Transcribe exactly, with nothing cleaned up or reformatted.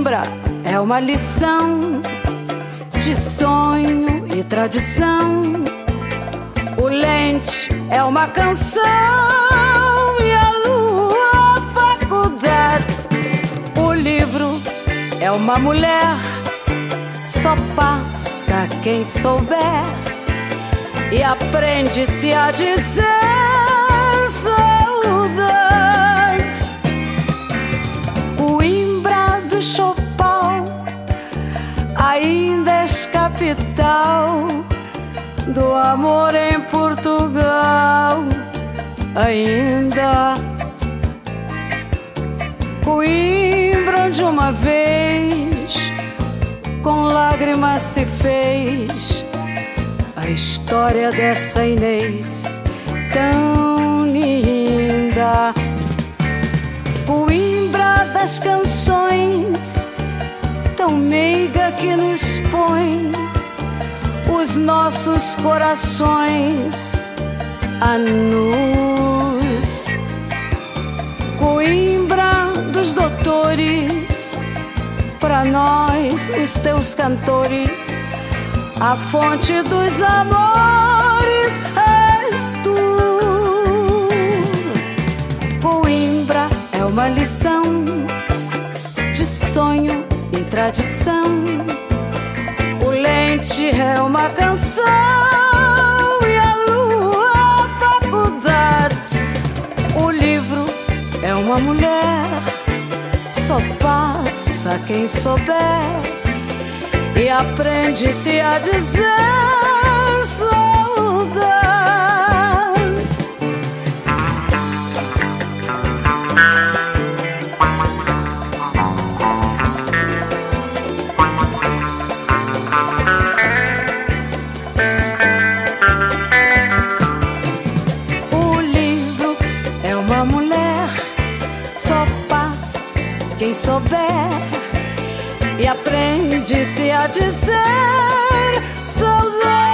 Coimbra é uma lição de sonho e tradição. O Lente é uma canção e a lua faculdade. O livro é uma mulher, só passa quem souber e aprende-se a dizer saudade. Coimbra do Chopal ainda és capital do amor em Portugal. Ainda Coimbra, onde uma vez com lágrimas se fez a história dessa Inês tão linda. Coimbra das canções, tão meiga que nos põe os nossos corações a nus. Coimbra dos doutores, pra nós, os teus cantores, a fonte dos amores és tu. Coimbra é uma lição de sonho e tradição. O Lente é uma canção e a lua faculdade. O livro é uma mulher, só passa quem souber e aprende-se a dizer saudade. O livro é uma mulher, só passa quem souber e aprende-se a dizer saudade.